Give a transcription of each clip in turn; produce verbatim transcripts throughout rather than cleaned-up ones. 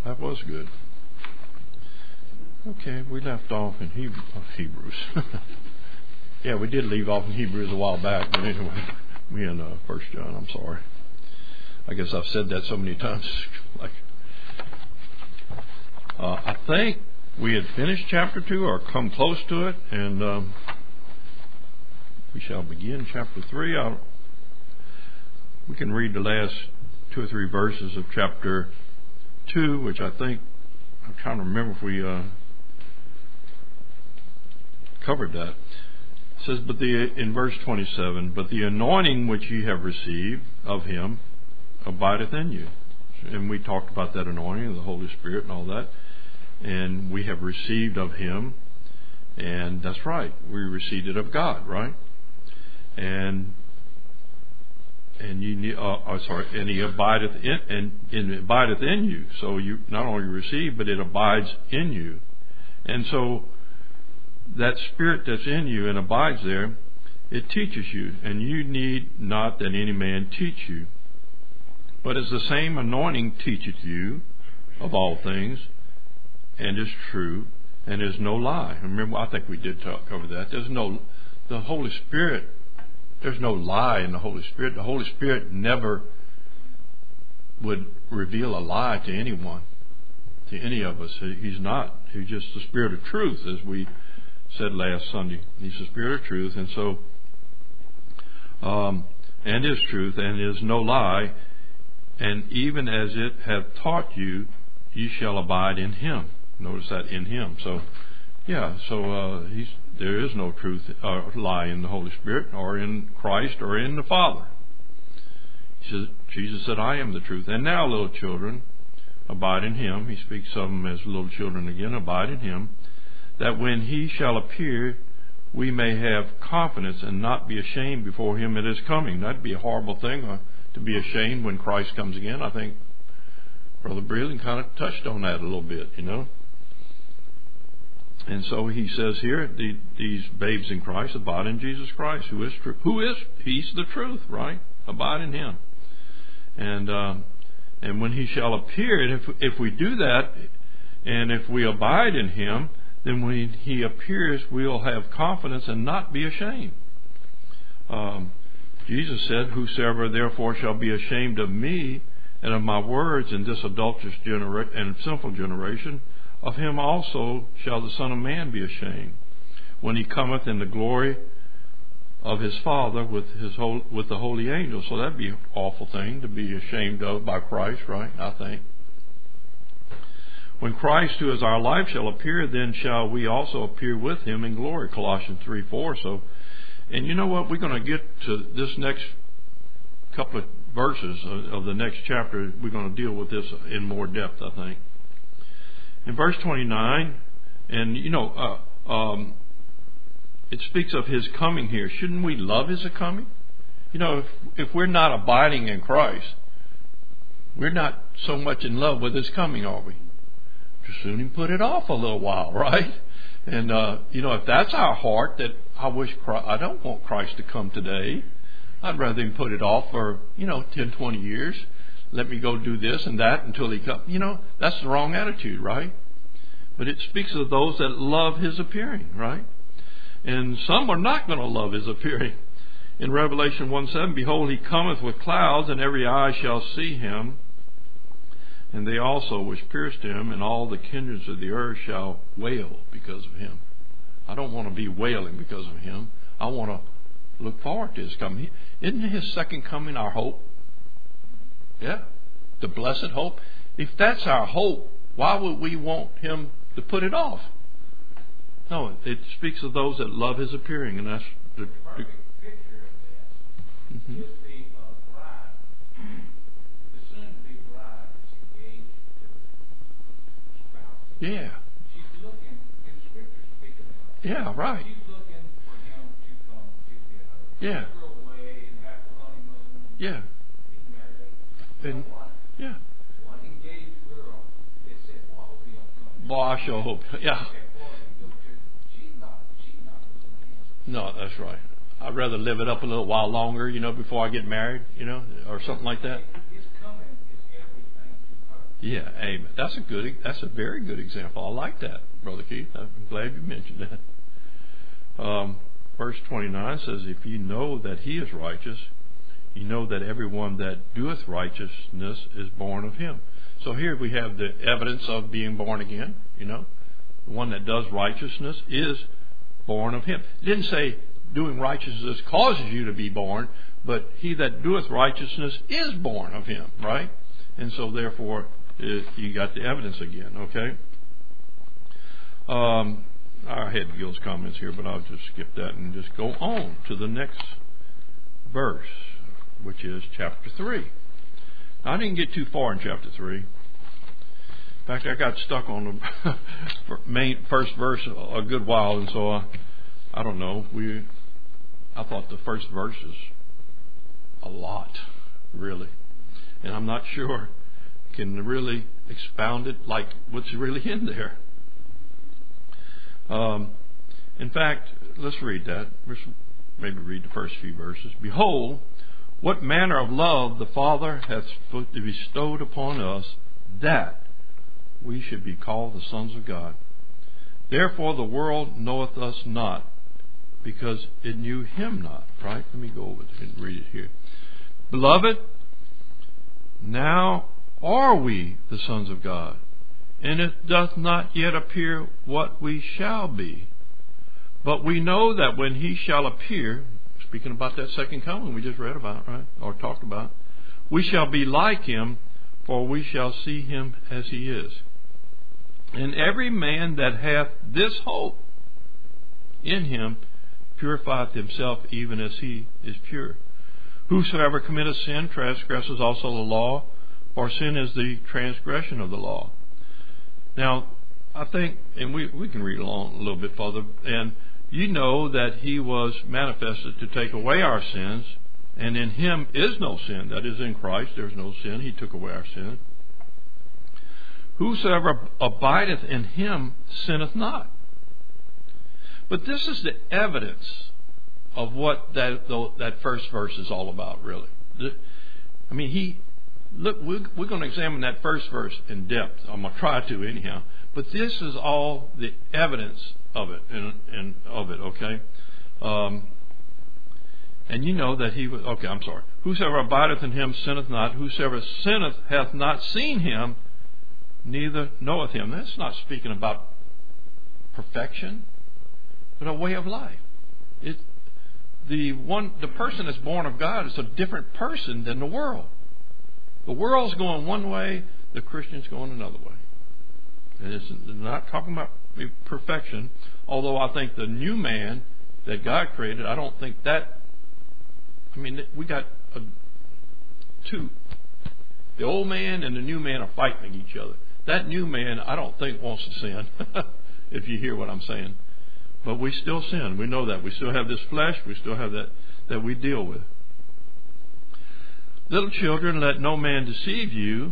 that was good. Okay, we left off in Hebrew, oh, Hebrews. Yeah, we did leave off in Hebrews a while back, but anyway, we in uh, First John. I'm sorry. I guess I've said that so many times. Like, uh, I think we had finished chapter two or come close to it, and um, we shall begin chapter three. I'll, we can read the last two or three verses of chapter two, which I think I'm trying to remember if we uh, covered that. It says, but the in verse twenty-seven, but the anointing which ye have received of him abideth in you. And we talked about that anointing of the Holy Spirit and all that. And we have received of him, and that's right, we received it of God, right? And and you uh, oh, sorry, and he abideth in and, and it abideth in you. So you not only receive, but it abides in you. And so that Spirit that's in you and abides there, it teaches you, and you need not that any man teach you. But as the same anointing teacheth you of all things, and is true, and is no lie. Remember, I think we did talk over that. There's no, the Holy Spirit, there's no lie in the Holy Spirit. The Holy Spirit never would reveal a lie to anyone, to any of us. He's not. He's just the Spirit of truth, as we said last Sunday. He's the Spirit of truth, and so, um, and is truth, and is no lie. And even as it hath taught you, ye shall abide in him. Notice that, in him. So, yeah, so uh, he's, there is no truth or uh, lie in the Holy Spirit or in Christ or in the Father. He says, Jesus said, I am the truth. And now, little children, abide in him. He speaks of them as little children again, abide in him, that when he shall appear, we may have confidence and not be ashamed before him at his coming. That'd be a horrible thing, uh, to be ashamed when Christ comes again. I think Brother Breeden kind of touched on that a little bit, you know. And so he says here, the, these babes in Christ abide in Jesus Christ, who is true. Who is? He's the truth, right? Abide in him. And uh, and when he shall appear, and if if we do that, and if we abide in him, then when he appears, we'll have confidence and not be ashamed. Um, Jesus said, whosoever therefore shall be ashamed of me and of my words in this adulterous genera- and sinful generation, of him also shall the Son of Man be ashamed, when he cometh in the glory of his Father with his whole, with the holy angels. So that'd be an awful thing to be ashamed of by Christ, right? I think. When Christ, who is our life, shall appear, then shall we also appear with him in glory. Colossians three four. So, and you know what? We're going to get to this next couple of verses of, of the next chapter. We're going to deal with this in more depth, I think. In verse twenty-nine, and you know, uh, um, it speaks of his coming here. Shouldn't we love his coming? You know, if, if we're not abiding in Christ, we're not so much in love with his coming, are we? Just soon him put it off a little while, right? And uh, you know, if that's our heart, that I wish Christ, I don't want Christ to come today. I'd rather him put it off for, you know, ten, twenty years. Let me go do this and that until he comes. You know, that's the wrong attitude, right? But it speaks of those that love his appearing, right? And some are not going to love his appearing. In Revelation one seven, behold, he cometh with clouds, and every eye shall see him. And they also which pierced him, and all the kindreds of the earth shall wail because of him. I don't want to be wailing because of him. I want to look forward to his coming. Isn't his second coming our hope? Yeah, the blessed hope. If that's our hope, why would we want him to put it off? No, it speaks of those that love his appearing, and that's the, the perfect picture of that mm-hmm. is the uh, bride, the soon-to-be bride is engaged to the spouse. Yeah. She's looking, in Scripture speaking about. Yeah, right. She's looking for him to come to get her. Yeah. Go away and have the honeymoon. Yeah. And, yeah. One engaged girl that said, well, I hope he don't come. Boy, I sure hope. Yeah. She's not, she's not losing him. No, that's right. I'd rather live it up a little while longer, you know, before I get married, you know, or something like that. His coming is everything to her. Yeah, amen. That's a good. That's a very good example. I like that, Brother Keith. I'm glad you mentioned that. Um, verse twenty-nine says, "If you know that He is righteous, you know that everyone that doeth righteousness is born of Him." So here we have the evidence of being born again. You know, the one that does righteousness is born of Him. It didn't say doing righteousness causes you to be born, but he that doeth righteousness is born of Him, right? And so therefore, it, you got the evidence again, okay? Um, I had Gil's comments here, but I'll just skip that and just go on to the next verse, which is chapter three. Now, I didn't get too far in chapter three. In fact, I got stuck on the main first verse a good while, and so I, I don't know. We, I thought the first verse is a lot, really, and I'm not sure I can really expound it like what's really in there. Um, in fact, let's read that. Let's maybe read the first few verses. "Behold, what manner of love the Father hath bestowed upon us, that we should be called the sons of God. Therefore the world knoweth us not, because it knew Him not." Right? Let me go over it and read it here. "Beloved, now are we the sons of God, and it doth not yet appear what we shall be. But we know that when He shall appear," speaking about that second coming we just read about, right? Or talked about, "we shall be like Him, for we shall see Him as He is. And every man that hath this hope in Him purifieth himself even as He is pure. Whosoever committeth sin transgresses also the law, for sin is the transgression of the law." Now, I think, and we, we can read along a little bit further, and you know that He was manifested to take away our sins, and in Him is no sin. That is, in Christ there is no sin. He took away our sin. "Whosoever abideth in Him sinneth not." But this is the evidence of what that that first verse is all about, really. I mean, he look. We're, we're going to examine that first verse in depth. I'm going to try to anyhow. But this is all the evidence of it, and, and of it. Okay. Um, and you know that He was. Okay, I'm sorry. "Whosoever abideth in Him sinneth not. Whosoever sinneth hath not seen Him, neither knoweth Him." That's not speaking about perfection, but a way of life. It, the one, the person that's born of God is a different person than the world. The world's going one way, the Christian's going another way. And it's not talking about perfection, although I think the new man that God created, I don't think that, I mean, we got a, two. The old man and the new man are fighting each other. That new man, I don't think, wants to sin, if you hear what I'm saying. But we still sin. We know that. We still have this flesh. We still have that that we deal with. "Little children, let no man deceive you.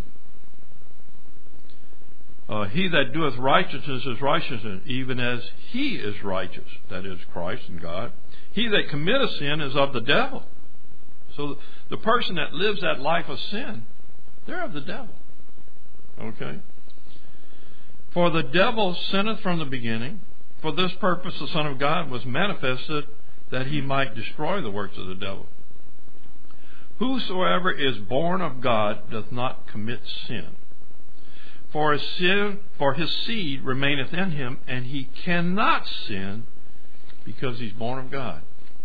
Uh, he that doeth righteousness is righteous, even as He is righteous." That is Christ and God. "He that committeth sin is of the devil." So the person that lives that life of sin, they're of the devil. Okay? "For the devil sinneth from the beginning. For this purpose the Son of God was manifested, that He might destroy the works of the devil. Whosoever is born of God doth not commit sin. For his, sin, for his seed remaineth in him, and he cannot sin, because he's born of God."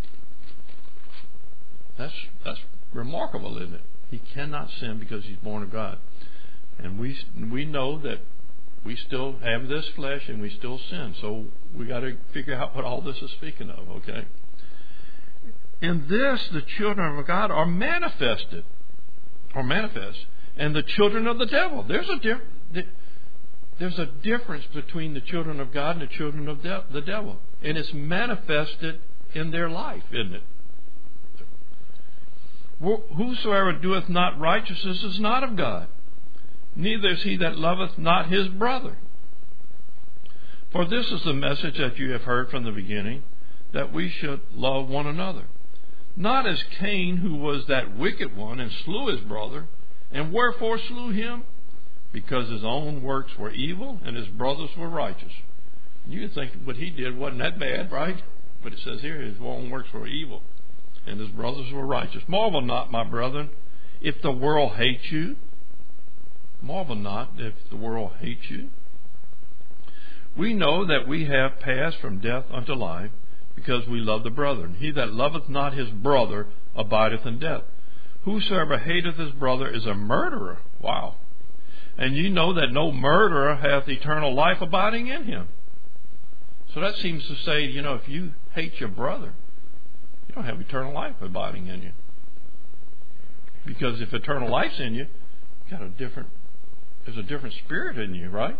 That's that's remarkable, isn't it? He cannot sin because he's born of God. And we we know that we still have this flesh and we still sin. So we got to figure out what all this is speaking of, okay? "In this the children of God are manifested, or manifest, and the children of the devil." There's a diff- there's a difference between the children of God and the children of de- the devil, and it's manifested in their life, isn't it? "Whosoever doeth not righteousness is not of God, neither is he that loveth not his brother. For this is the message that you have heard from the beginning, that we should love one another. Not as Cain, who was that wicked one, and slew his brother. And wherefore slew him? because his own works were evil and his brothers were righteous. You would think what he did wasn't that bad, right? But it says here his own works were evil and his brothers were righteous. Marvel not, my brethren, if the world hates you. Marvel not if the world hates you. We know that we have passed from death unto life, because we love the brethren. He that loveth not his brother abideth in death. Whosoever hateth his brother is a murderer. Wow. And you know that no murderer hath eternal life abiding in him. So that seems to say, you know, if you hate your brother, you don't have eternal life abiding in you. Because if eternal life's in you, you got a different, there's a different spirit in you, right?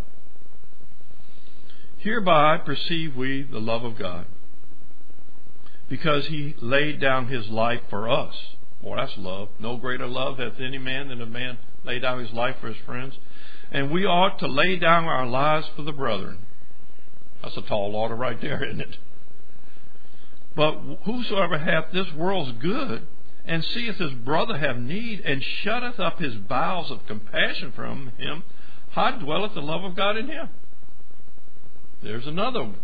Hereby perceive we the love of God, because he laid down his life for us. Boy, that's love. No greater love hath any man than a man lay down his life for his friends. And we ought to lay down our lives for the brethren. That's a tall order right there, isn't it? But whosoever hath this world's good, and seeth his brother have need, and shutteth up his bowels of compassion from him, how dwelleth the love of God in him? There's another one.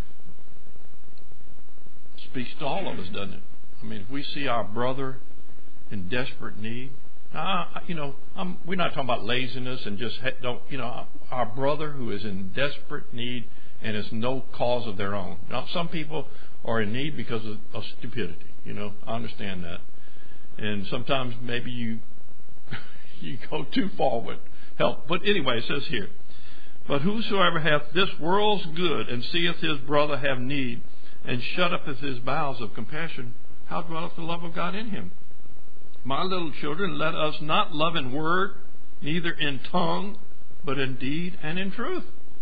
Speaks to all of us, doesn't it? I mean, if we see our brother in desperate need, uh, you know, I'm, we're not talking about laziness and just don't, you know, our brother who is in desperate need and is no cause of their own. Now, some people are in need because of, of stupidity. You know, I understand that, and sometimes maybe you you go too far with help. But anyway, it says here, but whosoever hath this world's good and seeth his brother have need, and shut up his bowels of compassion, how dwelleth the love of God in him? My little children, let us not love in word, neither in tongue, but in deed and in truth.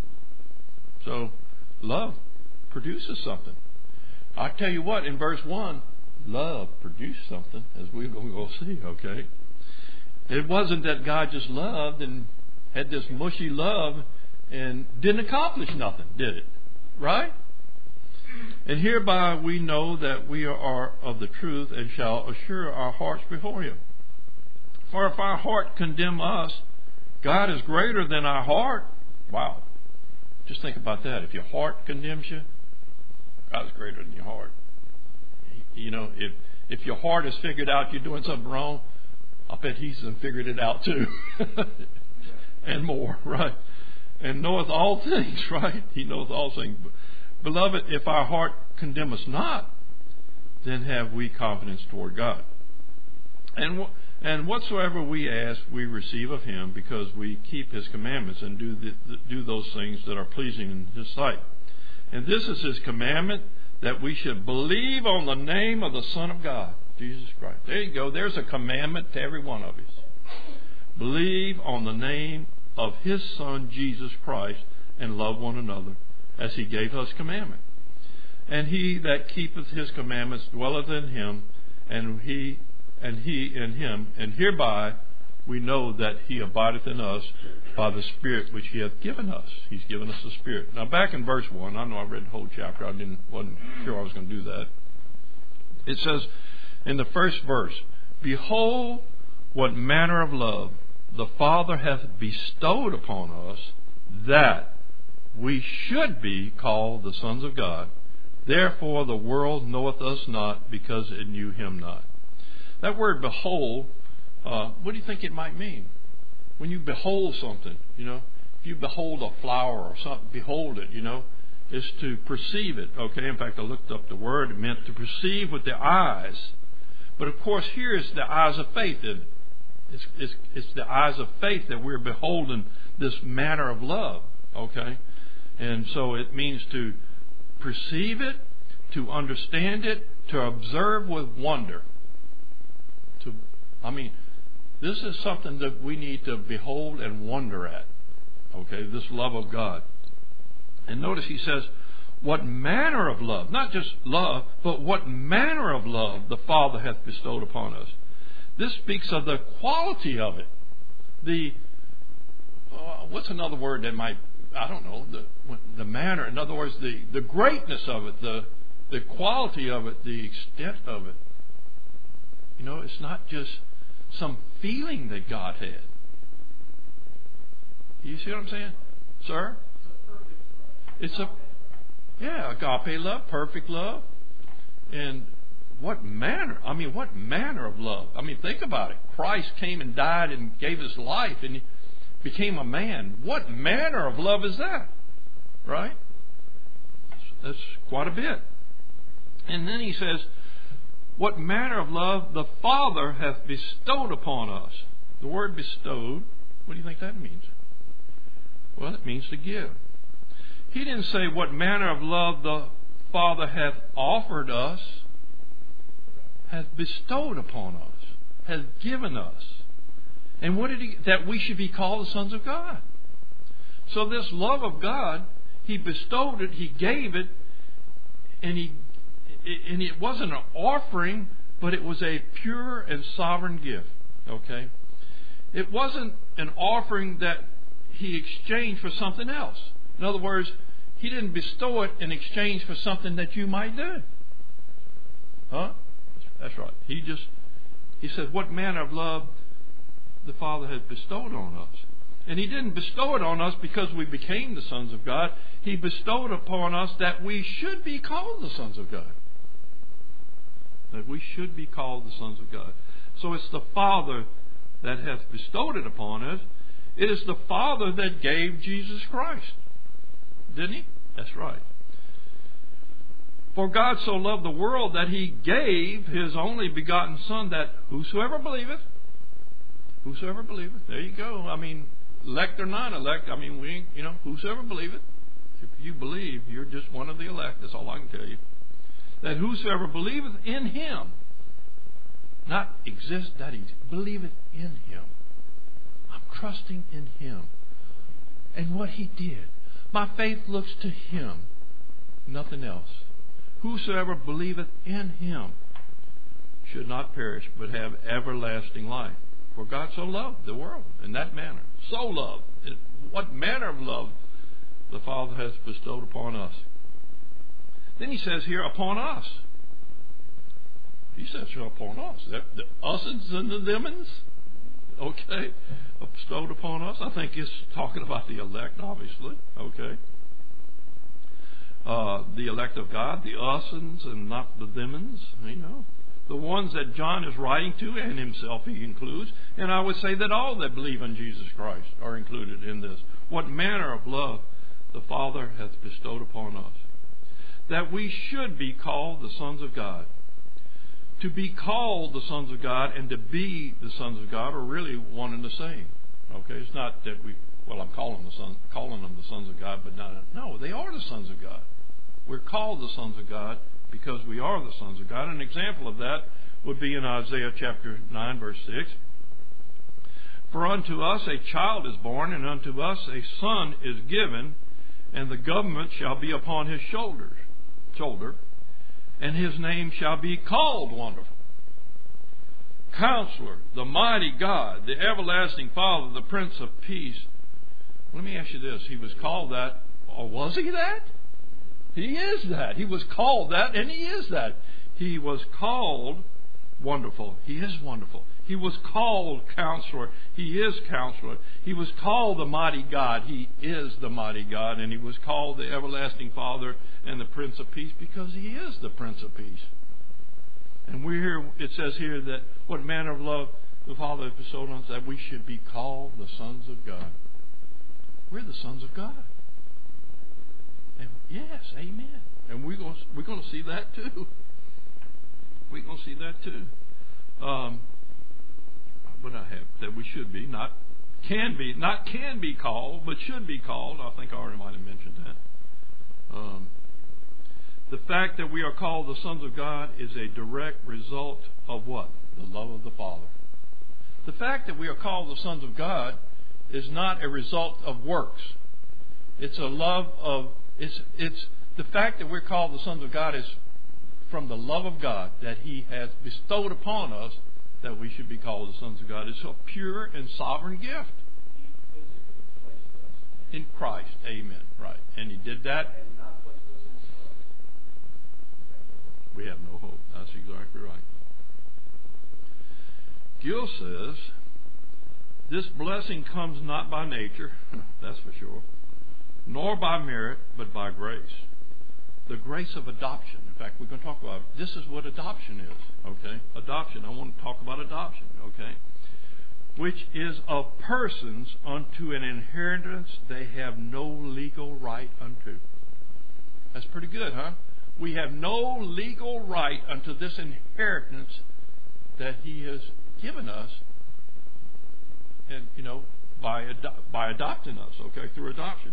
So, love produces something. I tell you what, in verse one, love produced something, as we're going to go see, okay? It wasn't that God just loved and had this mushy love and didn't accomplish nothing, did it? Right? And hereby we know that we are of the truth, and shall assure our hearts before him. For if our heart condemn us, God is greater than our heart. Wow. Just think about that. If your heart condemns you, God's greater than your heart. You know, if if your heart has figured out you're doing something wrong, I bet he's figured it out too. And more, right? And knoweth all things, right? He knows all things. Beloved, if our heart condemn us not, then have we confidence toward God. And and whatsoever we ask, we receive of him, because we keep his commandments and do the, do those things that are pleasing in his sight. And this is his commandment, that we should believe on the name of the Son of God, Jesus Christ. There you go. There's a commandment to every one of us. Believe on the name of his Son, Jesus Christ, and love one another, as he gave us commandment. And he that keepeth his commandments dwelleth in him, and he and he in him, and hereby we know that he abideth in us by the Spirit which he hath given us. He's given us the Spirit. Now back in verse one, I know I read the whole chapter, I didn't wasn't sure I was going to do that. It says in the first verse, behold what manner of love the Father hath bestowed upon us, that we should be called the sons of God. Therefore the world knoweth us not, because it knew him not. That word behold, uh, what do you think it might mean? When you behold something, you know, if you behold a flower or something, behold it, you know, is to perceive it. Okay, in fact, I looked up the word. It meant to perceive with the eyes. But of course, here is the eyes of faith, isn't it? It's, it's, it's the eyes of faith that we're beholding this manner of love. Okay, and so it means to perceive it, to understand it, to observe with wonder. To, I mean, this is something that we need to behold and wonder at. Okay, this love of God. And notice he says, what manner of love, not just love, but what manner of love the Father hath bestowed upon us. This speaks of the quality of it. The, uh, what's another word that might, I don't know, the the manner, in other words, the, the greatness of it, the the quality of it, the extent of it. You know, it's not just some feeling that God had. You see what I'm saying? Sir? It's a, yeah, agape love, perfect love. And what manner, I mean, what manner of love? I mean, think about it. Christ came and died and gave His life and became a man. What manner of love is that? Right? That's quite a bit. And then He says, what manner of love the Father hath bestowed upon us. The word bestowed, what do you think that means? Well, it means to give. He didn't say what manner of love the Father hath offered us, hath bestowed upon us, hath given us. And what did He? That we should be called the sons of God. So this love of God, He bestowed it, He gave it, and He and it wasn't an offering, but it was a pure and sovereign gift. Okay? It wasn't an offering that He exchanged for something else. In other words, He didn't bestow it in exchange for something that you might do. Huh? That's right. He just, He said, what manner of love the Father has bestowed on us. And He didn't bestow it on us because we became the sons of God. He bestowed upon us that we should be called the sons of God. That we should be called the sons of God. So it's the Father that hath bestowed it upon us. It is the Father that gave Jesus Christ. Didn't He? That's right. For God so loved the world that He gave His only begotten Son, that whosoever believeth, whosoever believeth, there you go. I mean, elect or not elect, I mean, we ain't, you know, whosoever believeth. If you believe, you're just one of the elect. That's all I can tell you. That whosoever believeth in Him, not exist, that He believeth in Him. I'm trusting in Him and what He did. My faith looks to Him, nothing else. Whosoever believeth in Him should not perish, but have everlasting life. For God so loved the world in that manner. So loved. What manner of love the Father has bestowed upon us. Then He says here, upon us. He says here, upon us. The, the us's and the them's. Okay. Bestowed upon us. I think it's talking about the elect, obviously. Okay. Uh, the elect of God, the us's and not the them's. You know. The ones that John is writing to, and himself he includes. And I would say that all that believe in Jesus Christ are included in this. What manner of love the Father hath bestowed upon us, that we should be called the sons of God. To be called the sons of God and to be the sons of God are really one and the same. Okay, it's not that we, well, I'm calling the son, calling them the sons of God, but not, no, they are the sons of God. We're called the sons of God because we are the sons of God. An example of that would be in Isaiah chapter nine, verse six. For unto us a child is born, and unto us a son is given, and the government shall be upon his shoulders, shoulder, and his name shall be called Wonderful, Counselor, the Mighty God, the Everlasting Father, the Prince of Peace. Let me ask you this. He was called that, or was he that? He is that. He was called that, and he is that. He was called Wonderful. He is wonderful. He was called Counselor. He is Counselor. He was called the Mighty God. He is the Mighty God. And he was called the Everlasting Father and the Prince of Peace because he is the Prince of Peace. And we're here, it says here that what manner of love the Father has bestowed on us, that we should be called the sons of God. We're the sons of God. And yes, amen. And we're going to, we're going to see that too. We're going to see that too. Um, but I have that we should be, not can be, not can be called, but should be called. I think I already might have mentioned that. Um, the fact that we are called the sons of God is a direct result of what? The love of the Father. The fact that we are called the sons of God is not a result of works. It's a love of, it's, it's the fact that we're called the sons of God is from the love of God that He has bestowed upon us, that we should be called the sons of God. It's a pure and sovereign gift. In Christ. Amen. Right. And He did that. We have no hope. That's exactly right. Gill says This blessing comes not by nature, that's for sure, nor by merit, but by grace. The grace of adoption. In fact, we're going to talk about it. This is what adoption is, okay? Adoption. I want to talk about adoption, okay? Which is of persons unto an inheritance they have no legal right unto. That's pretty good, huh? We have no legal right unto this inheritance that He has given us, and you know, by ado- by adopting us, okay, through adoption.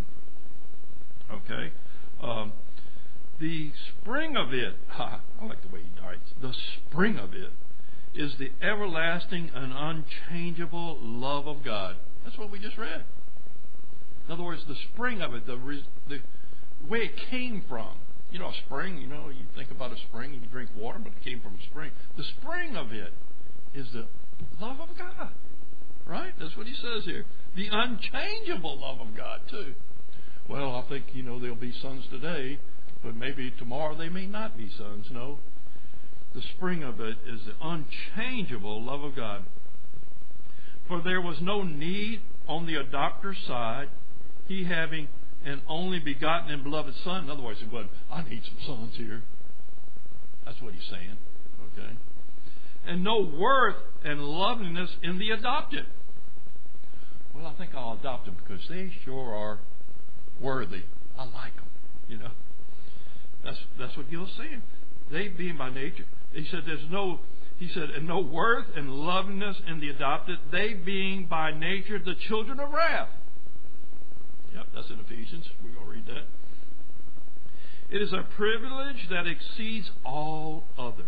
Okay, um, the spring of it. Ha, I like the way he writes. The spring of it is the everlasting and unchangeable love of God. That's what we just read. In other words, the spring of it, the the way it came from. You know, a spring. You know, you think about a spring and you drink water, but it came from a spring. The spring of it is the love of God. Right? That's what he says here. The unchangeable love of God, too. Well, I think, you know, there'll be sons today, but maybe tomorrow they may not be sons. No. The spring of it is the unchangeable love of God. For there was no need on the adopter's side, he having an only begotten and beloved Son. In other words, he wasn't, I need some sons here. That's what he's saying. Okay. And no worth and loveliness in the adopted. Well, I think I'll adopt them because they sure are worthy. I like them, you know. That's that's what Gil's saying. They being by nature, he said there's no, he said, and no worth and loveliness in the adopted, they being by nature the children of wrath. Yep, that's in Ephesians. We're going to read that. It is a privilege that exceeds all others.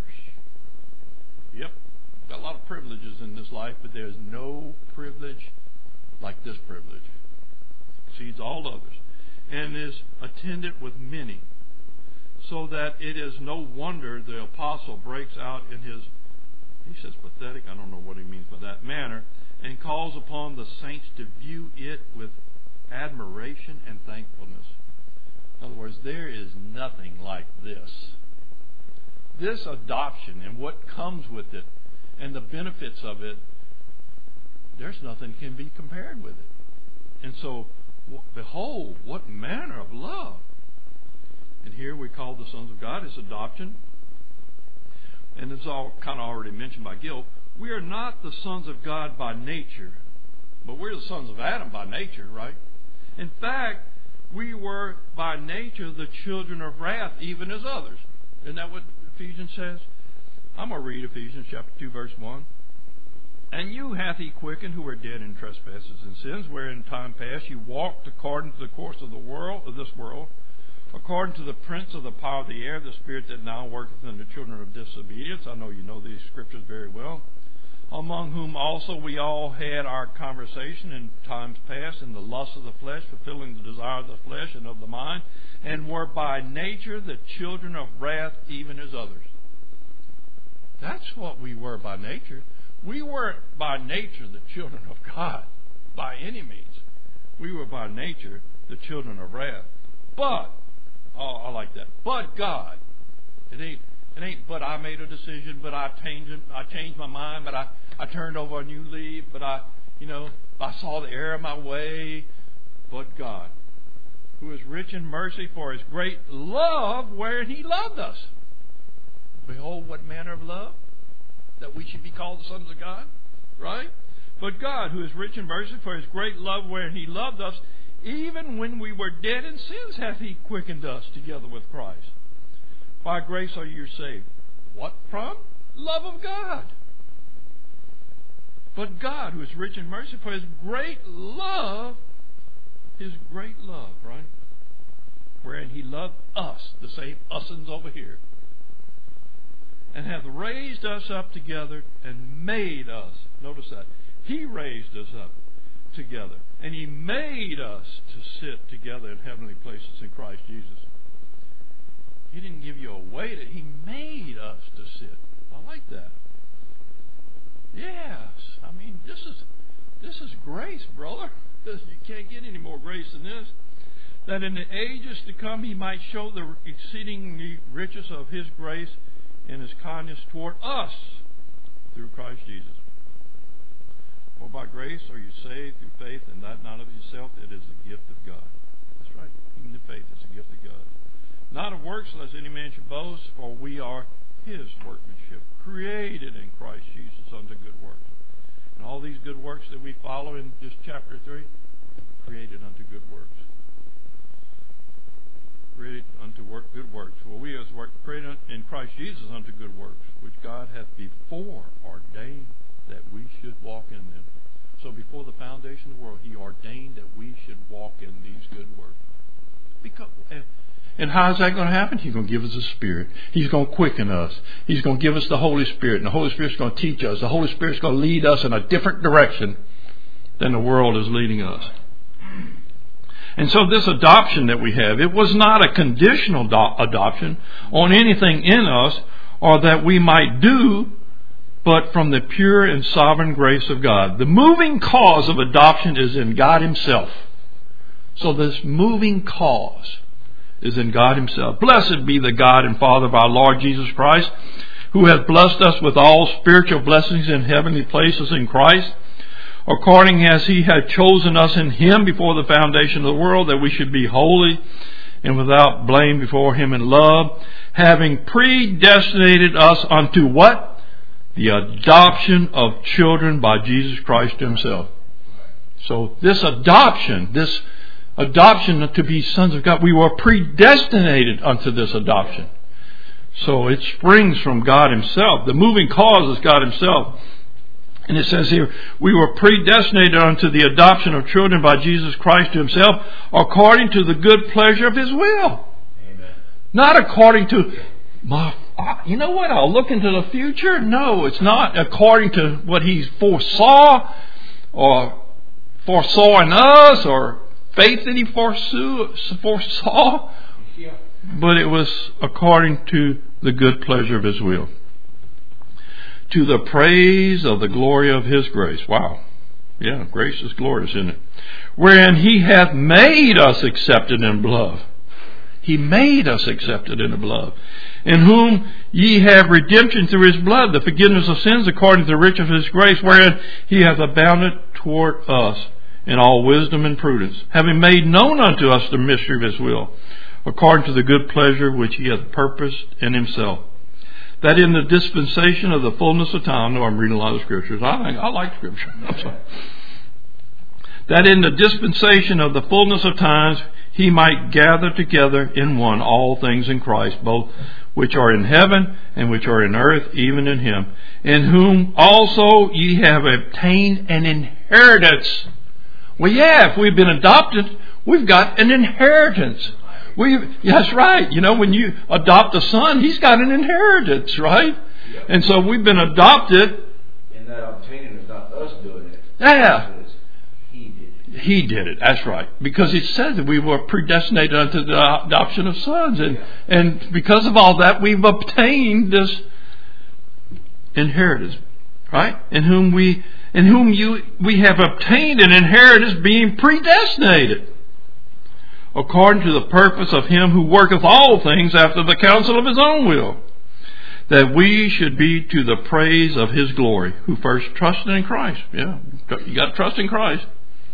Yep, got a lot of privileges in this life, but there's no privilege like this privilege. Exceeds all others. And is attended with many. So that it is no wonder the apostle breaks out in his, he says pathetic, I don't know what he means by that manner, and calls upon the saints to view it with admiration and thankfulness. In other words, there is nothing like this. This adoption and what comes with it and the benefits of it, there's nothing can be compared with it. And so, behold, what manner of love. And here we call the sons of God is adoption. And it's all kind of already mentioned by Gil. We are not the sons of God by nature, but we're the sons of Adam by nature, right? In fact, we were by nature the children of wrath, even as others. Isn't that what Ephesians says? I'm going to read Ephesians chapter two, verse one. And you hath he quickened who were dead in trespasses and sins, wherein in time past you walked according to the course of the world of this world, according to the prince of the power of the air, the spirit that now worketh in the children of disobedience. I know you know these scriptures very well. Among whom also we all had our conversation in times past in the lust of the flesh, fulfilling the desire of the flesh and of the mind, and were by nature the children of wrath, even as others. That's what we were by nature. We weren't by nature the children of God, by any means. We were by nature the children of wrath. But, oh, I like that. But God. It ain't, it ain't, but I made a decision, but I changed, I changed my mind, but I, I turned over a new leaf, but I, you know, I saw the error of my way. But God, who is rich in mercy for His great love wherein He loved us. Behold, what manner of love, that we should be called the sons of God, right? But God, who is rich in mercy for His great love wherein He loved us, even when we were dead in sins, hath He quickened us together with Christ. By grace are you saved. What from? Love of God. But God, who is rich in mercy for His great love, His great love, right? Wherein He loved us, the same us'ns over here, and hath raised us up together and made us. Notice that. He raised us up together. And He made us to sit together in heavenly places in Christ Jesus. He didn't give you a way to. He made us to sit. I like that. Yes. I mean, this is this is grace, brother. This, you can't get any more grace than this. That in the ages to come He might show the exceeding riches of His grace and His kindness toward us through Christ Jesus. For by grace are you saved through faith, and that not of yourself, it is the gift of God. That's right. Even the faith is a gift of God. Not of works, lest any man should boast, for we are His workmanship, created in Christ Jesus unto good works. And all these good works that we follow in just chapter three, created unto good works. Created unto work good works. For we as work created in Christ Jesus unto good works, which God hath before ordained that we should walk in them. So before the foundation of the world, He ordained that we should walk in these good works. Because, and, and how is that going to happen? He's going to give us the Spirit. He's going to quicken us. He's going to give us the Holy Spirit. And the Holy Spirit's going to teach us. The Holy Spirit's going to lead us in a different direction than the world is leading us. And so this adoption that we have, it was not a conditional do- adoption on anything in us or that we might do, but from the pure and sovereign grace of God. The moving cause of adoption is in God Himself. So this moving cause is in God Himself. Blessed be the God and Father of our Lord Jesus Christ, who hath blessed us with all spiritual blessings in heavenly places in Christ, according as He had chosen us in Him before the foundation of the world, that we should be holy and without blame before Him in love, having predestinated us unto what? The adoption of children by Jesus Christ Himself. So this adoption, this adoption to be sons of God, we were predestinated unto this adoption. So it springs from God Himself. The moving cause is God Himself. And it says here, we were predestinated unto the adoption of children by Jesus Christ to Himself, according to the good pleasure of His will. Amen. Not according to, my, you know what, I'll look into the future. No, it's not according to what He foresaw, or foresaw in us, or faith that He foresaw, foresaw. Yeah. But it was according to the good pleasure of His will, to the praise of the glory of His grace. Wow. Yeah, grace is glorious, isn't it? Wherein He hath made us accepted in beloved. He made us accepted in the beloved. In whom ye have redemption through His blood, the forgiveness of sins according to the riches of His grace, wherein He hath abounded toward us in all wisdom and prudence, having made known unto us the mystery of His will, according to the good pleasure which He hath purposed in Himself, that in the dispensation of the fullness of time, no, I'm reading a lot of scriptures. I think I like scripture. I'm sorry. That in the dispensation of the fullness of times, He might gather together in one all things in Christ, both which are in heaven and which are in earth, even in Him, in whom also ye have obtained an inheritance. Well, yeah, if we've been adopted, we've got an inheritance. We, that's right. You know, when you adopt a son, he's got an inheritance, right? Yeah. And so we've been adopted. And that obtaining is not us doing it. Yeah. He did it. He did it. That's right. Because it said that we were predestinated unto the adoption of sons. And, yeah. and because of all that, we've obtained this inheritance, right? In whom we, in whom you, we have obtained an inheritance, being predestinated, according to the purpose of Him who worketh all things after the counsel of His own will, that we should be to the praise of His glory, who first trusted in Christ. Yeah, you got to trust in Christ.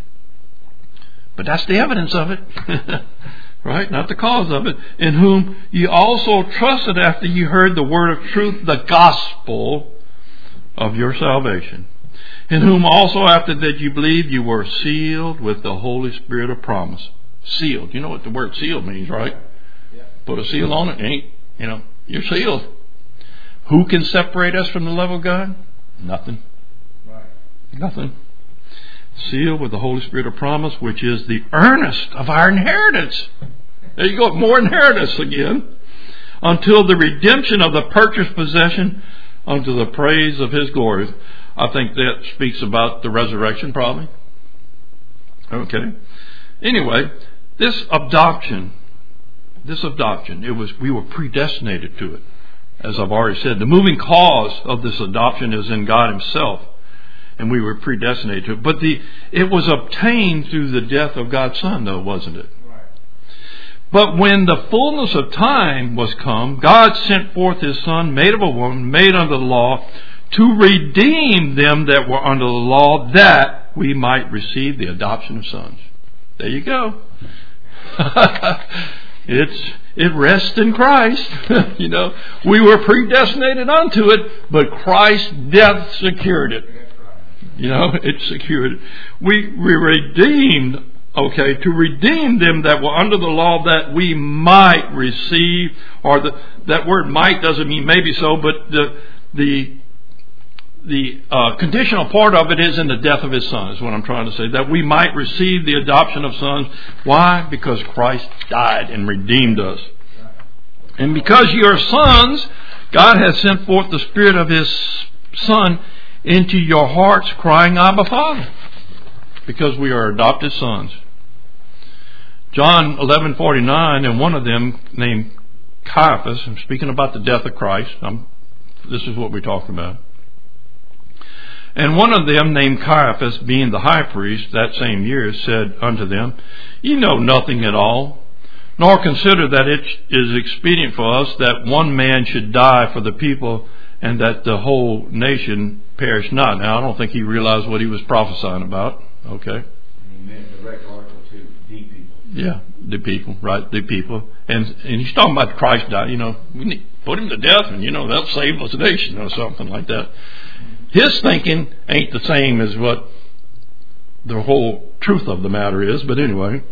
But that's the evidence of it. Right? Not the cause of it. In whom ye also trusted after ye heard the word of truth, the gospel of your salvation. In whom also after that you believed, you were sealed with the Holy Spirit of promise. Sealed. You know what the word sealed means, right? Yeah. Put a seal on it, ain't, you know, you're sealed. Who can separate us from the love of God? Nothing. Right. Nothing. Sealed with the Holy Spirit of promise, which is the earnest of our inheritance. There you go, more inheritance again. Until the redemption of the purchased possession unto the praise of His glory. I think that speaks about the resurrection, probably. Okay. Anyway, this adoption, this adoption, it was we were predestinated to it. As I've already said, the moving cause of this adoption is in God Himself, and we were predestinated to it. But the it was obtained through the death of God's Son, though, wasn't it? Right. But when the fullness of time was come, God sent forth His Son, made of a woman, made under the law, to redeem them that were under the law, that we might receive the adoption of sons. There you go. It's it rests in Christ. You know, we were predestinated unto it, but Christ's death secured it. You know, it secured it. We we redeemed. Okay, to redeem them that were under the law, that we might receive, or the, that word "might" doesn't mean maybe so, but the the the uh, conditional part of it is in the death of His Son, is what I'm trying to say. That we might receive the adoption of sons. Why? Because Christ died and redeemed us. And because you are sons, God has sent forth the Spirit of His Son into your hearts, crying, Abba, Father. Because we are adopted sons. John eleven forty-nine, and one of them named Caiaphas, I'm speaking about the death of Christ. I'm, this is what we're talking about. And one of them named Caiaphas, being the high priest that same year, said unto them, Ye know nothing at all, nor consider that it is expedient for us that one man should die for the people, and that the whole nation perish not. Now, I don't think he realized what he was prophesying about. Okay. And he meant direct article to the people. Yeah, the people, right? The people. And and he's talking about Christ died. You know, we need put him to death, and you know that'll save us nation or something like that. His thinking ain't the same as what the whole truth of the matter is, but anyway.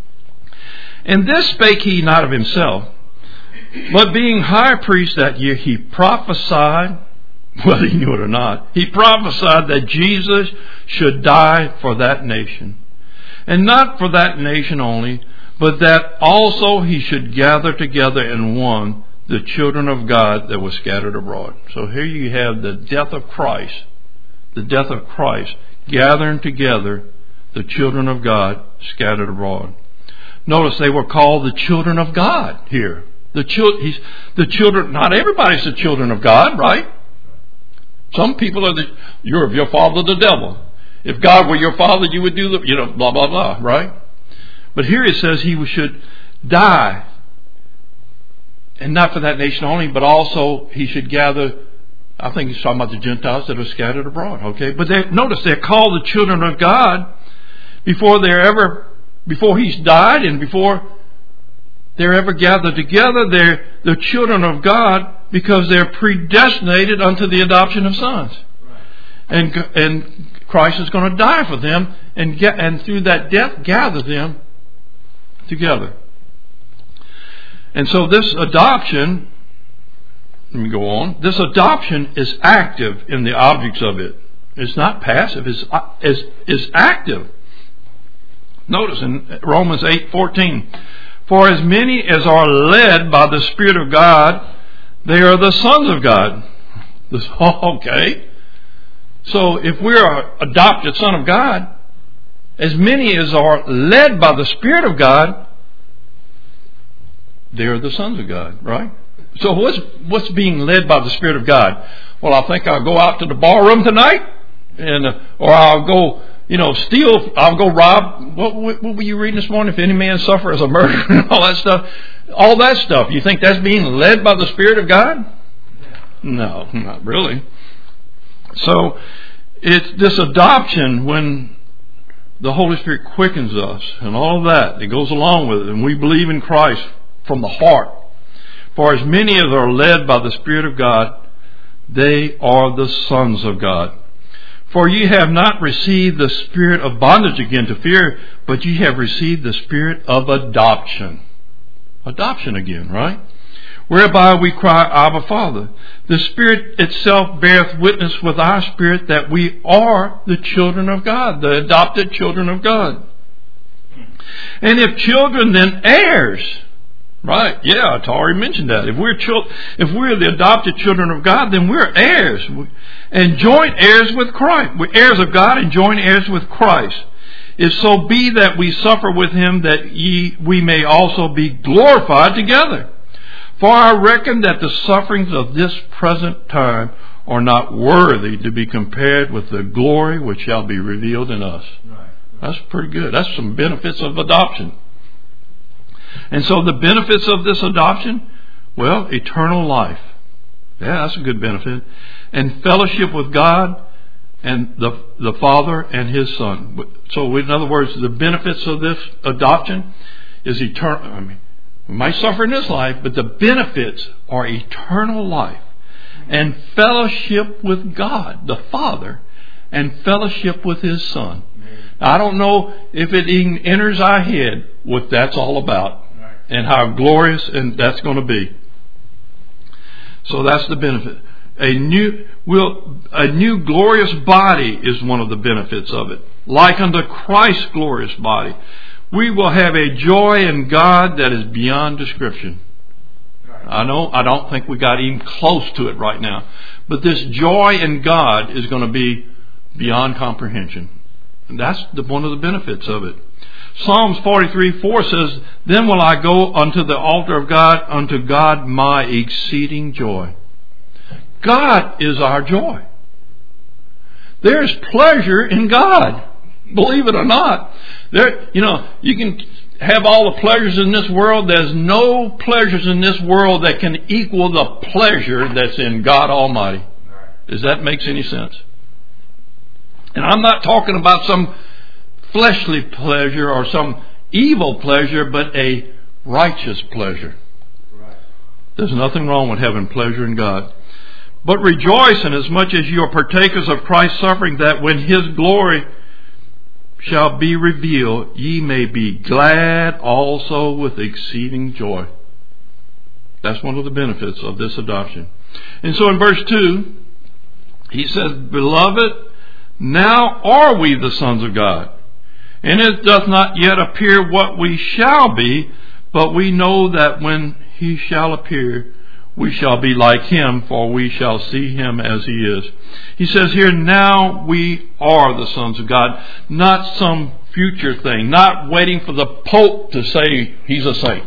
And this spake he not of himself, but being high priest that year, he prophesied, whether he knew it or not, he prophesied that Jesus should die for that nation. And not for that nation only, but that also he should gather together in one the children of God that were scattered abroad. So here you have the death of Christ, the death of Christ, gathering together the children of God scattered abroad. Notice they were called the children of God here. The, chil- he's, the children, not everybody's the children of God, right? Some people are the, you're of your father the devil. If God were your father, you would do the, you know, blah, blah, blah, right? But here it says he should die. And not for that nation only, but also he should gather, I think he's talking about the Gentiles that are scattered abroad, okay? But they, notice they're called the children of God before they're ever, before he's died and before they're ever gathered together. They're the children of God because they're predestinated unto the adoption of sons. Right. And and Christ is going to die for them and get, and through that death gather them together. And so this adoption, let me go on, this adoption is active in the objects of it. It's not passive, it's, it's, it's active. Notice in Romans eight fourteen, for as many as are led by the Spirit of God, they are the sons of God. This, okay. So if we're an adopted son of God, as many as are led by the Spirit of God, they're the sons of God, right? So what's what's being led by the Spirit of God? Well, I think I'll go out to the bar room tonight, and uh, or I'll go, you know, steal. I'll go rob. What, what, what were you reading this morning? If any man suffer as a murderer and all that stuff, all that stuff. You think that's being led by the Spirit of God? No, not really. So it's this adoption when the Holy Spirit quickens us and all of that. It goes along with it, and we believe in Christ from the heart. For as many as are led by the Spirit of God, they are the sons of God. For ye have not received the spirit of bondage again to fear, but ye have received the spirit of adoption. Adoption again, right? Whereby we cry, Abba, Father. The Spirit itself beareth witness with our spirit that we are the children of God, the adopted children of God. And if children, then heirs. Right? Yeah, I already mentioned that. If we're children, if we're the adopted children of God, then we're heirs and joint heirs with Christ. We're heirs of God and joint heirs with Christ. If so be that we suffer with Him, that ye we may also be glorified together. For I reckon that the sufferings of this present time are not worthy to be compared with the glory which shall be revealed in us. Right. That's pretty good. That's some benefits of adoption. And so the benefits of this adoption, well, eternal life. Yeah, that's a good benefit. And fellowship with God and the the Father and His Son. So in other words, the benefits of this adoption is eternal. I mean, we might suffer in this life, but the benefits are eternal life and fellowship with God, the Father, and fellowship with His Son. I don't know if it even enters our head what that's all about and how glorious and that's going to be. So that's the benefit. A new will a new glorious body is one of the benefits of it. Like unto Christ's glorious body. We will have a joy in God that is beyond description. I know I don't think we got even close to it right now. But this joy in God is going to be beyond comprehension. And that's the, one of the benefits of it. Psalms forty-three four says, Then will I go unto the altar of God, unto God my exceeding joy. God is our joy. There's pleasure in God. Believe it or not. There, you know, you can have all the pleasures in this world. There's no pleasures in this world that can equal the pleasure that's in God Almighty. Does that make any sense? And I'm not talking about some fleshly pleasure or some evil pleasure, but a righteous pleasure. There's nothing wrong with having pleasure in God. But rejoice in as much as you are partakers of Christ's suffering, that when His glory shall be revealed, ye may be glad also with exceeding joy. That's one of the benefits of this adoption. And so in verse two, he says, Beloved, now are we the sons of God. And it doth not yet appear what we shall be, but we know that when He shall appear, we shall be like Him, for we shall see Him as He is. He says here, now we are the sons of God, not some future thing, not waiting for the Pope to say He's a saint.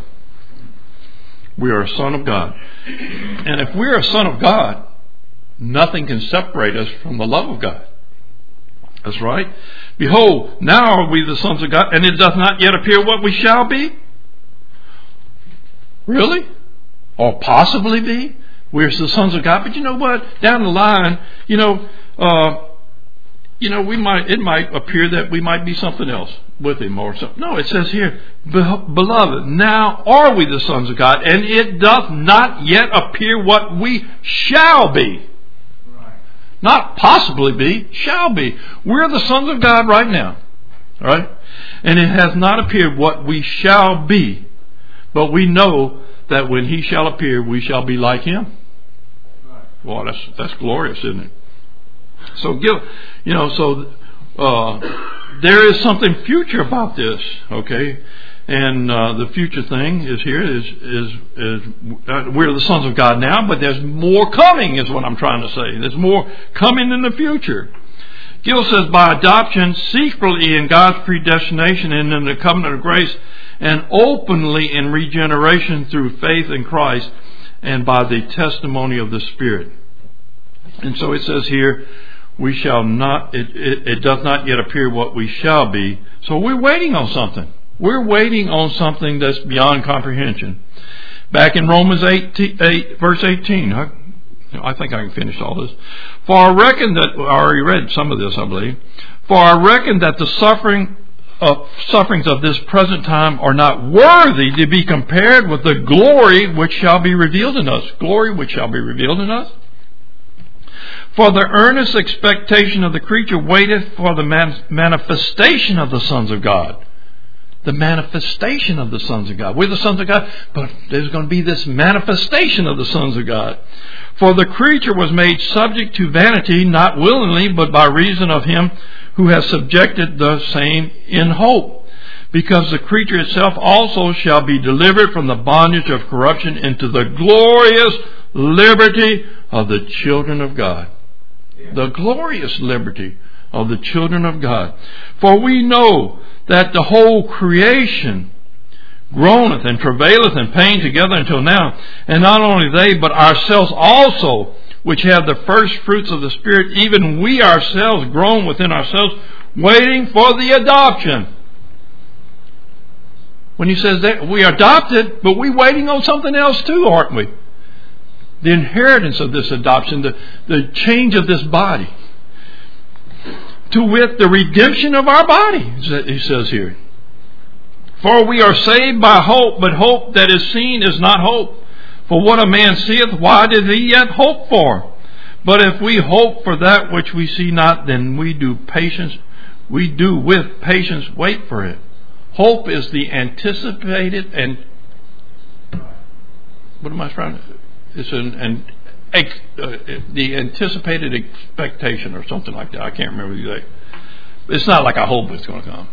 We are a son of God. And if we're a son of God, nothing can separate us from the love of God. That's right. Behold, now are we the sons of God, and it doth not yet appear what we shall be. Really? Or possibly be. We're the sons of God. But you know what? Down the line, you know, uh, you know, we might. It might appear that we might be something else with Him or something. No, it says here, Beloved, now are we the sons of God, and it doth not yet appear what we shall be. Not possibly be, shall be. We're the sons of God right now. Right? And it has not appeared what we shall be. But we know that when He shall appear, we shall be like Him. Well, that's that's glorious, isn't it? So give you know, so uh, there is something future about this, okay? And uh, the future thing is here is is is uh, we're the sons of God now, but there's more coming, is what I'm trying to say. There's more coming in the future. Gill says, by adoption, secretly in God's predestination and in the covenant of grace, and openly in regeneration through faith in Christ, and by the testimony of the Spirit. And so it says here, we shall not. It, it, it doth not yet appear what we shall be. So we're waiting on something. We're waiting on something that's beyond comprehension. Back in Romans eight, eight verse eighteen, I, I think I can finish all this. For I reckon that, I already read some of this, I believe. For I reckon that the suffering of, sufferings of this present time are not worthy to be compared with the glory which shall be revealed in us. Glory which shall be revealed in us. For the earnest expectation of the creature waiteth for the man, manifestation of the sons of God. The manifestation of the sons of God. We're the sons of God, but there's going to be this manifestation of the sons of God. For the creature was made subject to vanity, not willingly, but by reason of Him who has subjected the same in hope. Because the creature itself also shall be delivered from the bondage of corruption into the glorious liberty of the children of God. The glorious liberty of the children of God. For we know that the whole creation groaneth and travaileth in pain together until now. And not only they, but ourselves also, which have the first fruits of the Spirit, even we ourselves groan within ourselves, waiting for the adoption. When he says that, we are adopted, but we're waiting on something else too, aren't we? the inheritance of this adoption, the, the change of this body. To wit, the redemption of our body, he says here. For we are saved by hope, but hope that is seen is not hope. For what a man seeth, why does he yet hope for? But if we hope for that which we see not, then we do patience, we do with patience wait for it. Hope is the anticipated and what am I trying to? It's an, an ex, uh, the anticipated expectation or something like that. I can't remember the exact. It's not like I hope it's going to come.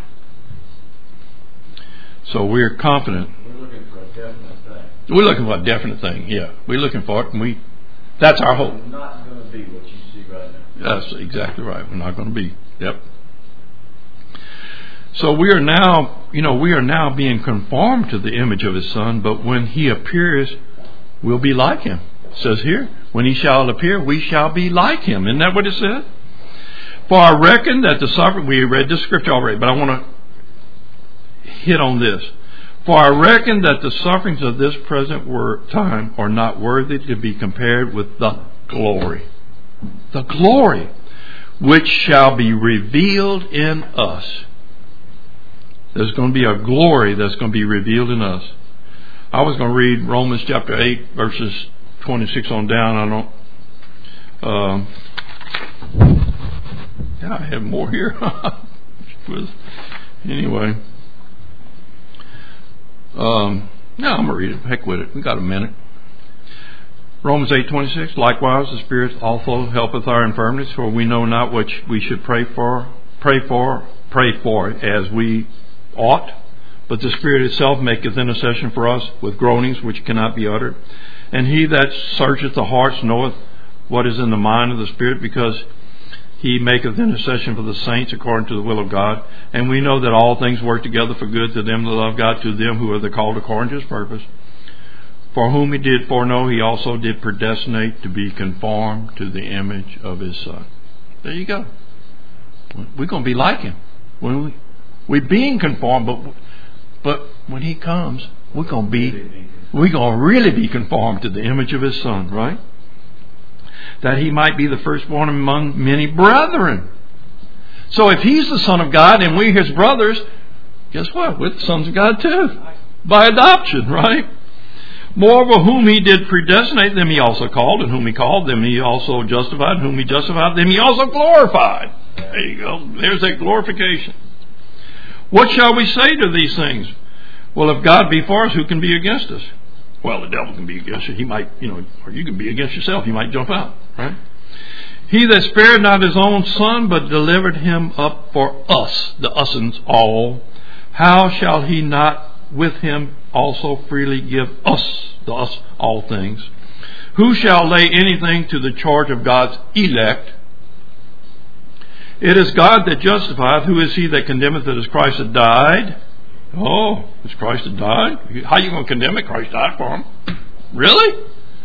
So we're confident. We're looking for a definite thing. We're looking for a definite thing. Yeah, we're looking for it, and we. That's our hope. It's not going to be what you see right now. That's exactly right. We're not going to be. Yep. So we are now, you know, we are now being conformed to the image of His Son, but when He appears, we'll be like Him. It says here, when He shall appear, we shall be like Him. Isn't that what it said? For I reckon that the suffering, we read this scripture already, but I want to hit on this. For I reckon that the sufferings of this present time are not worthy to be compared with the glory. The glory which shall be revealed in us. There's going to be a glory that's going to be revealed in us. I was going to read Romans chapter eight, verses twenty-six on down. I don't. Um, yeah, I have more here. Anyway. Um, no, I'm going to read it. Heck with it. We got a minute. Romans eight twenty-six. Likewise, the Spirit also helpeth our infirmities, for we know not what we should pray for, pray for, pray for as we ought, but the Spirit itself maketh intercession for us with groanings which cannot be uttered. And He that searcheth the hearts knoweth what is in the mind of the Spirit, because He maketh intercession for the saints according to the will of God. And we know that all things work together for good to them that love God, to them who are the called according to His purpose. For whom He did foreknow, He also did predestinate to be conformed to the image of His Son. There you go. We're going to be like Him. When we, we're being conformed, but but when He comes, we're going to be we're going to really be conformed to the image of His Son, right? That He might be the firstborn among many brethren. So if He's the Son of God and we're His brothers, guess what? We're the sons of God too. By adoption, right? Moreover, whom He did predestinate, them He also called, and whom He called, them He also justified, and whom He justified, them He also glorified. There you go. There's that glorification. What shall we say to these things? Well, if God be for us, who can be against us? Well, the devil can be against you. He might, you know, or you can be against yourself. You might jump out, right? He that spared not His own Son, but delivered Him up for us, the us'ns all, how shall He not with Him also freely give us, the us, all things? Who shall lay anything to the charge of God's elect? It is God that justifieth. Who is he that condemneth? It is Christ that died. Oh, it's Christ that died? How are you going to condemn it? Christ died for him. Really?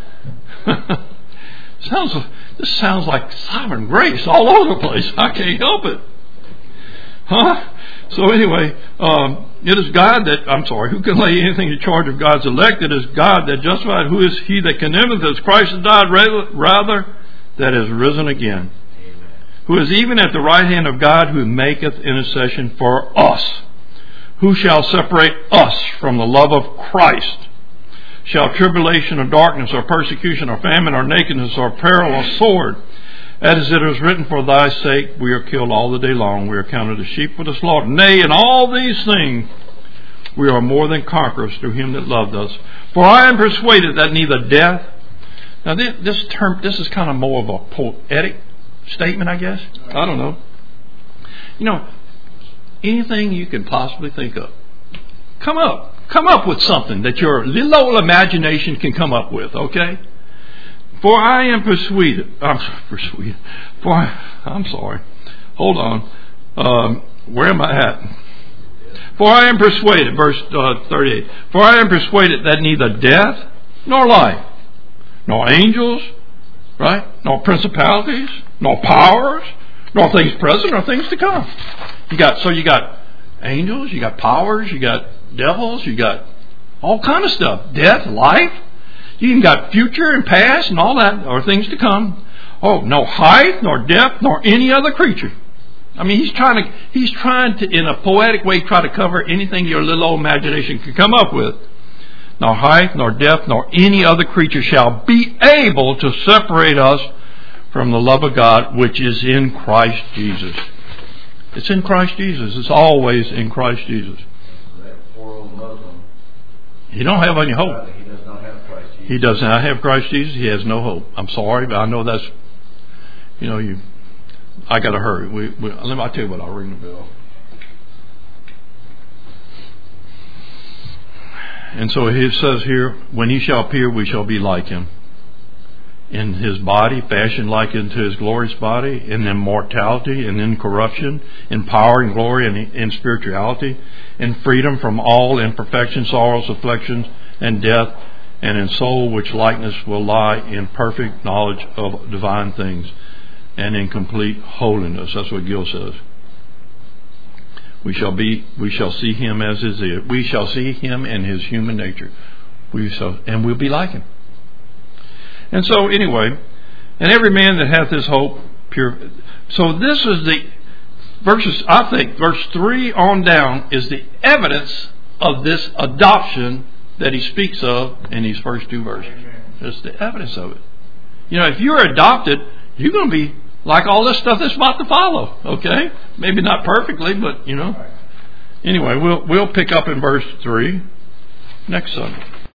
sounds This sounds like sovereign grace all over the place. I can't help it. Huh? So anyway, um, it is God that, I'm sorry, who can lay anything to charge of God's elect? It is God that justified. Who is he that condemneth? It is Christ that died, rather, that is risen again. Who is even at the right hand of God, who maketh intercession for us. Who shall separate us from the love of Christ? Shall tribulation or darkness or persecution or famine or nakedness or peril or sword? As it is written, for thy sake we are killed all the day long. We are counted as sheep for the slaughter. Nay, in all these things we are more than conquerors through Him that loved us. For I am persuaded that neither death... Now this, this term, this is kind of more of a poetic statement, I guess. I don't know. You know, anything you can possibly think of. Come up. Come up with something that your little old imagination can come up with, okay? For I am persuaded. I'm sorry, persuaded. For I, I'm sorry. Hold on. Um, where am I at? For I am persuaded, verse uh, thirty-eight. For I am persuaded that neither death nor life, nor angels, right, nor principalities, nor powers, nor things present, nor things to come. You got so you got angels, you got powers, you got devils, you got all kind of stuff. Death, life. You even got future and past and all that, or things to come. Oh, no height, nor depth, nor any other creature. I mean, he's trying to, he's trying to, in a poetic way, try to cover anything your little old imagination can come up with. Nor height, nor depth, nor any other creature shall be able to separate us from the love of God, which is in Christ Jesus. It's in Christ Jesus. It's always in Christ Jesus. That poor old Muslim. He don't have any hope. He does not have Christ Jesus. He does not have Christ Jesus. He has no hope. I'm sorry, but I know that's, you know, you. I got to hurry. We, we, let me, I'll tell you what, I'll ring the bell. And so it says here, when he shall appear, we shall be like him. In his body, fashioned like unto his glorious body, in immortality and incorruption, in power and glory and in spirituality, in freedom from all imperfection, sorrows, afflictions, and death, and in soul which likeness will lie in perfect knowledge of divine things, and in complete holiness. That's what Gill says. We shall be, we shall see him as his is. We shall see him in his human nature. We shall, and we'll be like him. And so, anyway, and every man that hath his hope pure. So this is the verses. I think verse three on down is the evidence of this adoption that he speaks of in these first two verses. It's the evidence of it. You know, if you're adopted, you're going to be like all this stuff that's about to follow. Okay, maybe not perfectly, but you know. Anyway, we'll we'll pick up in verse three next Sunday.